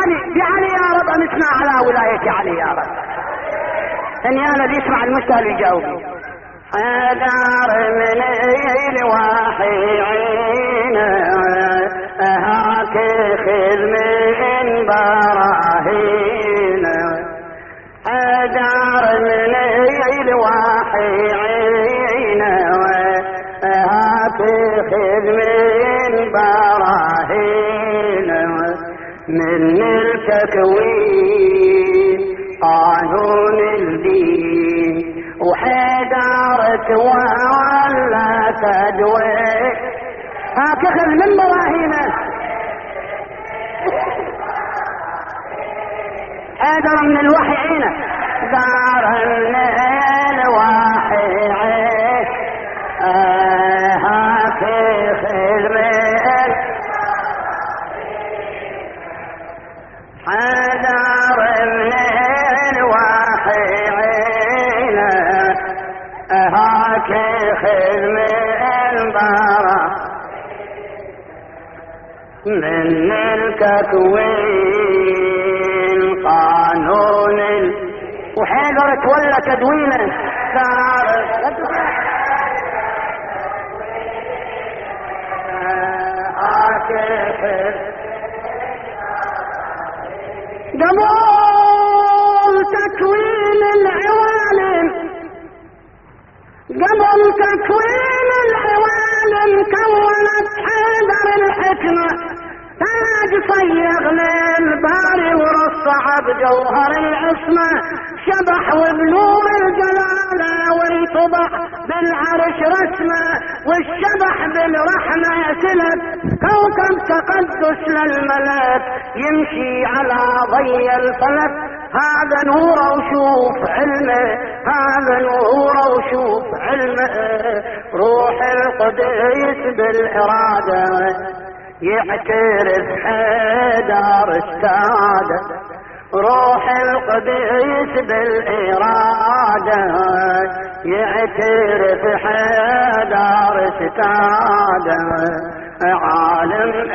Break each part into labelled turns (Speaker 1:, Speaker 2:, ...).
Speaker 1: بعلي يا رب امتنا على ولاية علي يا رب. انيانا اللي يسمع المستهل يجاوب. حيدر من الوحي عينه هاك خذ من براهينه. حيدر من الوحي عينه هاك خذ من براهينه. من التكوين قانون الدين وحيدر ولا تدوي هاك خذ من براهينه. حيدر من الوحي عينه دار الوحي عينه هاك خذ من حيدر من الوحي عينه هاك خذ من برا من التكوين قانون وحيدر تولى تدوينه دار هاك خذ قبل تكوين العوالم قبل تكوين العوالم كونت حيدر الحكمة تاج صيغ للباري ورصع بجوهر العصمة شبح وبنور الجلالة وانطبع بالعرش رسمه والشبح بالرحمة سلب كوكب تقدس للملك يمشي على ضي الفلك. هذا نور وشوف علمه هذا نور وشوف علمه. روح القدس بالإرادة يعترف حيدر استاده. روح القدس بالإرادة يعترف حيدر استاده. عالم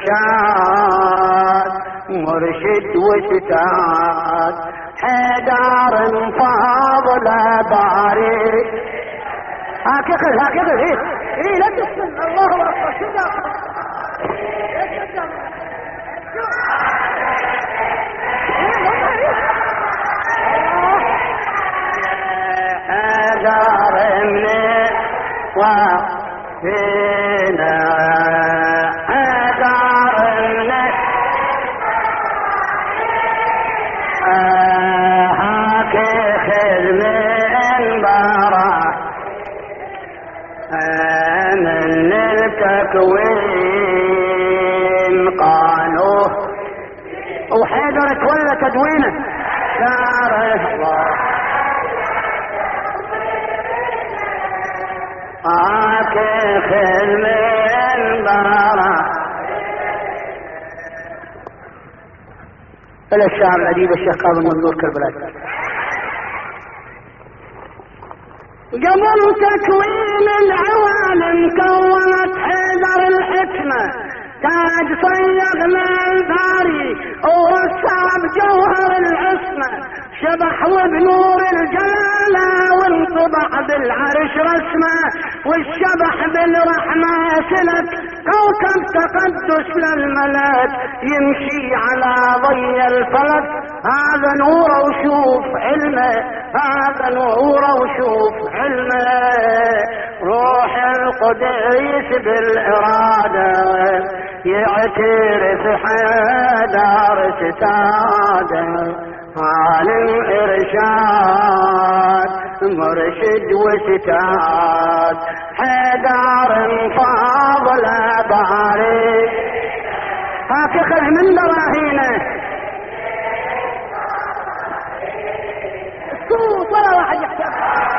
Speaker 1: إرشاد مرشد وستاد حيدر فاضل باري. هاك اخذ ايه لا تسمع الله اكبر. حيدر من وفينا حيدر من هاك خذ من برا من التكوين قالوه وحيدر تولى تدوينه داره الله. هاك خذ من برا إلى الشاعر الأديب الشيخ كاظم منظور كربلاء. قبل تكوين العوالم كونت حيدر الحكمة تاج صيغ للباري ورسام جوهر العصمة شبح وبنور الجلالة وانطبع بالعرش رسمه والشبح بالرحمة سلك كوكب تقدس للملك يمشي على ضي الفلك. هذا نور وشوف علمه هذا نور وشوف علمه. روح القدس بالإرادة يعترف حيدر ستاده. عالم إرشاد مرشد وستاد حيدر فاضل باري. هاك خذ من براهينه الصوت ولا واحد يحتاج.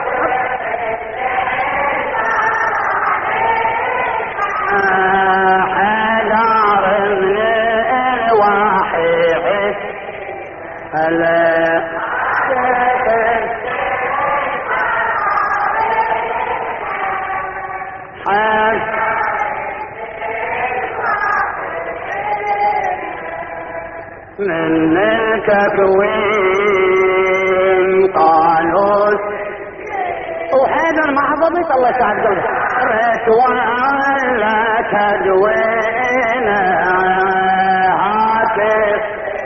Speaker 1: حيدر من الوحي هلا من التكوين قالوا وحيدر ما حضبت الله يسعد قلبك ريت ولا تدوين هاتف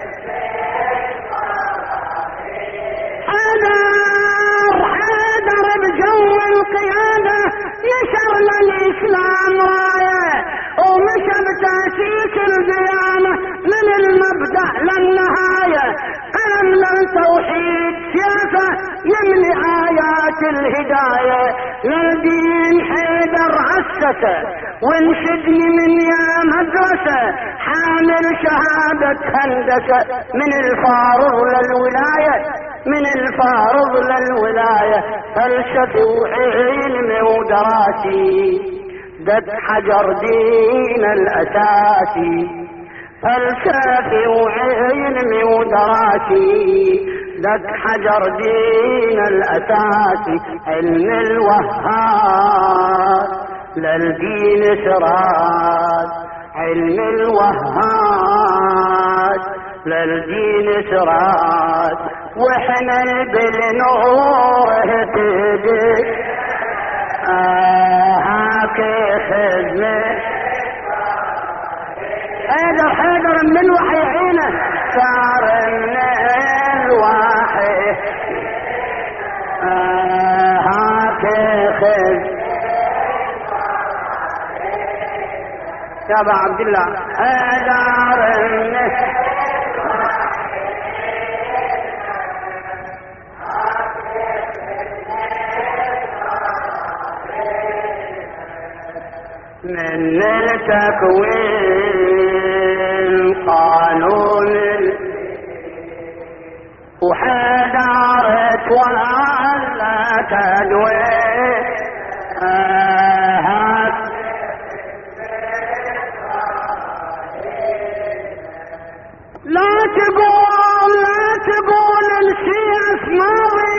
Speaker 1: حيدر بجو القيادة نشر للإسلام راية ومشى بتأسيس الديانة من المبدأ للنهاية قلم للتوحيد سياسة يملي آيات الهداية للدين حيدر عسته وانشدني من يا مدرسة حامل شهادة هندسة من الفارغ للولاية من الفارغ للولاية فلسفة وعلم ودراسي دد حجر دين الأساسي فلسفة وعلم ودراسي دد حجر دين الأساسي علم الوهاب للدين سراج علم الوهاب للدين سراج واحنا بالنور اهتدي هاكي خدمة حيدر من الوحي عينه صار من الوحي هاكي خدمة يا ابا عبد الله حيدر من التكوين قانون وحيدرت ولا تدوين لا تقول السيف ماضي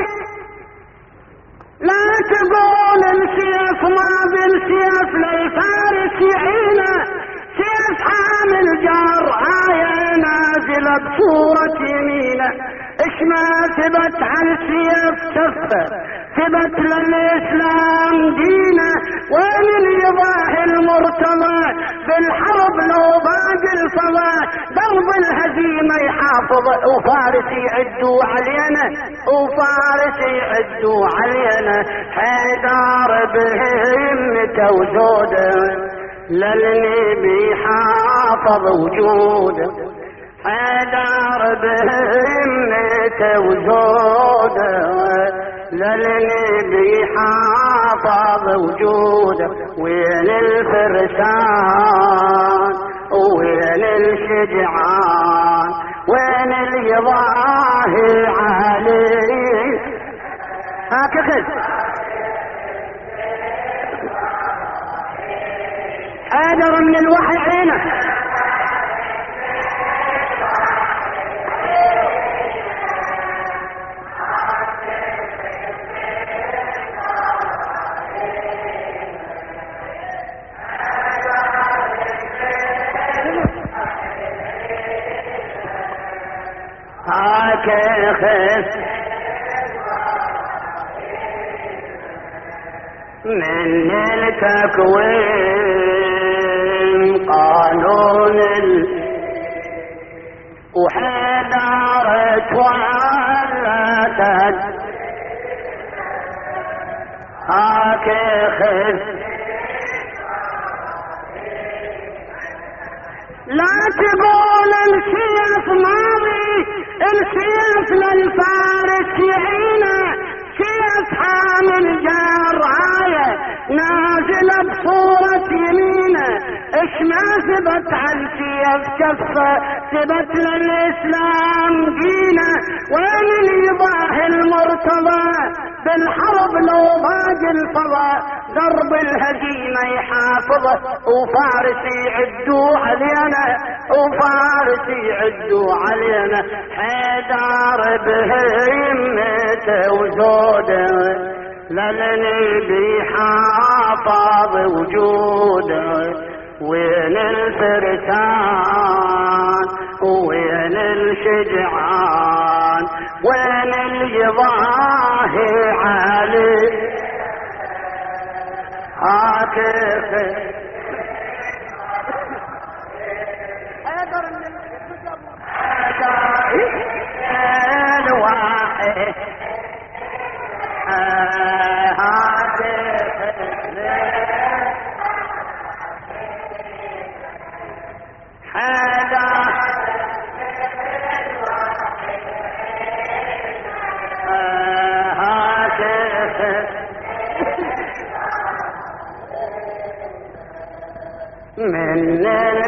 Speaker 1: لا تقول السيف ماضي السيف للفارس يعينه سيف حامل جار آية نازلة بصورة يمينه اش ما ثبت على السيف سفه ثبت للإسلام دينه وين اللي يضاهي المرتضى بالحرب لو باقي الفضاء درب الهزيمة يحافظ وفارس يعدوا علينا وفارس يعدوا علينا حيدر بهمته وزوده للنبي حافظ وجوده حيدر بهمته وزوده للنبي حافظ وجوده وين الفرسان وين الشجعان وين اللي يضاهي عليه هكذا حيدر من الوحي عينه هكذا من التكوين قانون وحيدرت ولتت هكذا لا تقول السيف ماضي السيف للفارس يعينه سيف حامل جار آية نازلة بصورة يمينه اش ما ثبت على السيف كفه ثبت للإسلام دينه وين اللي يضاهي المرتضى بالحرب لو باقي الفضاء درب الهزيمة يحافظه وفارس يعدوا علينا وفارس يعدوا علينا حيدر بهمته وزوده للنبي حافظ وجوده وين الفرسان وين الشجعان وين اللي ضاهي علي هاكفي الواحد من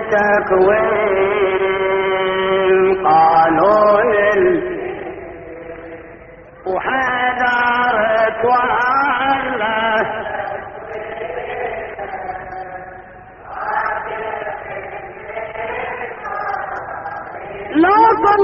Speaker 1: التكوين قانون وحذرت وعلا لو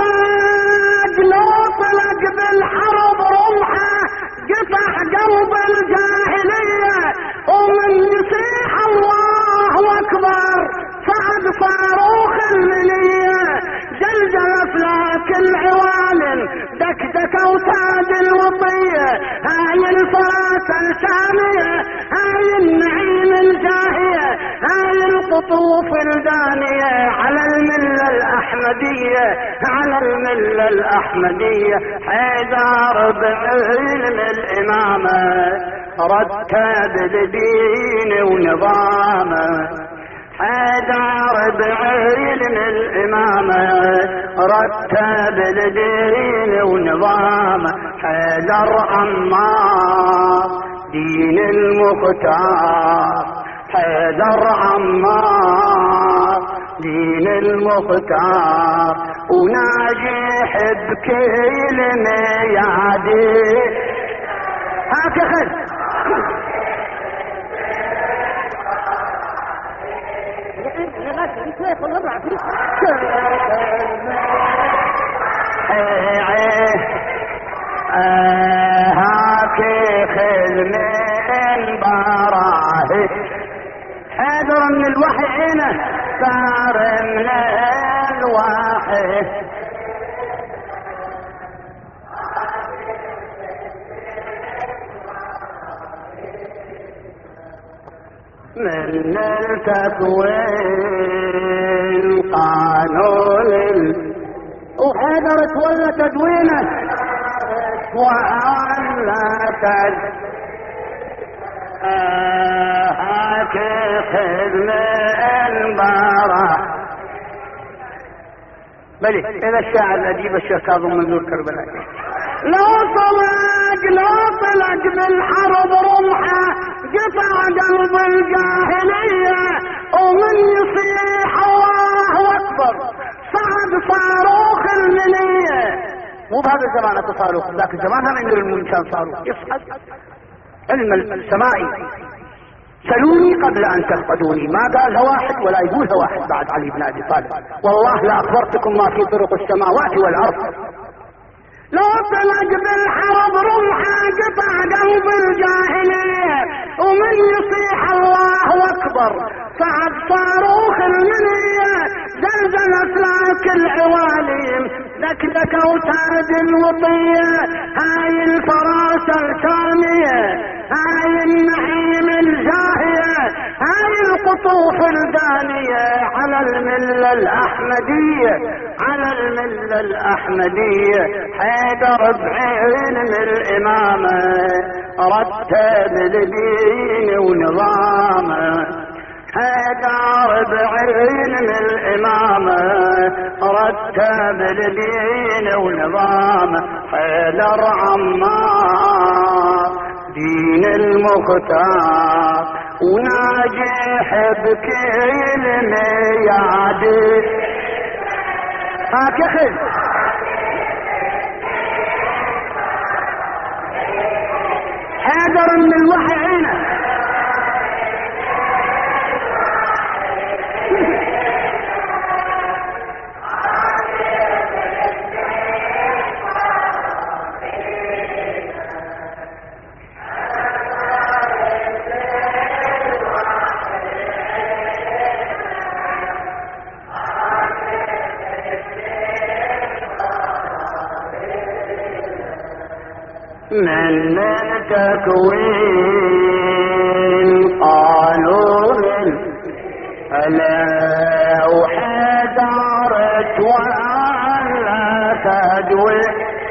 Speaker 1: طلق بالحرب رمحه قطع قلب الجاهليه ومن يصيح الله اكبر صعد صاروخ المنيه جلجل افلاك العوالم دكدك اوتاد الوطيه هاي الفرات الساميه هاي النعيم الجاهيه هاي القطوف الدانيه على المله الاحمديه على المله الاحمديه حيدر بعلم الامامه رتب الدين ونظامه حيدر بعلم الامامه رتب الدين ونظامه حيدر عمار دين المختار حيدر عمار دين المختار وناجح بكل ميادي هاك خل هاك خل من براهي حيدر من الوحي عينه صار من الوحي من التكوين قانون وحيدر تولى تدوينه وعلى هاك خدمة البارة بلي إذا الشاعر الأديب الشيخ كاظم منذور كربلاء لو طلق بالحرب رمحه قطع قلب الجاهلية ومن يصيح الله أكبر صعد صاروخ المنية مو بهذا الزمان اكو صاروخ ذاك الزمان هم عند المؤمن كان صاروخ يصعد علم السمائي سلوني قبل ان تفقدوني ما قالها واحد ولا يقولها واحد بعد علي بن ابي طالب والله لاخبرتكم ما في طرق السماوات والارض لو طلق بالحرب رمحه قطع قلب الجاهليه ومن يصيح الله اكبر صعد صاروخ المنيه زلزل افلاك العوالم دكدك اوتاد الوطيه هاي الفراسه الكاميه هاي النعيم الجاهيه هاي القطوف الدانيه على المله الاحمديه على المله الاحمديه حيدر بعلم الامامه رتب الدين ونظامه حيدر بعلم الامامه رتب الدين ونظامه حيدر عمار دين المختار وناجح بكل ميادي هاك خذ حيدر من الوحي عينه من تكوين قالوا من لو حذرت ولا تدوي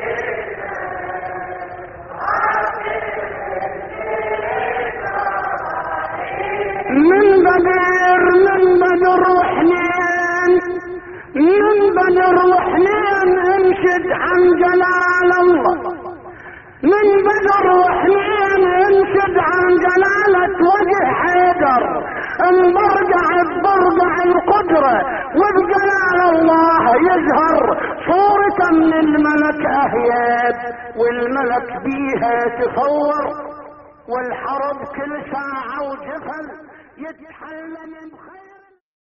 Speaker 1: من بدر وحنين من بدر وحنين انشد عن جلال الله من بدر وحنين انشد عن جلالة وجه حيدر انبرقع ببرقع القدرة وبجلال الله يظهر صورة من الملك اهياب والملك بيها تصور والحرب كل ساعة وجفل يتحلم بخير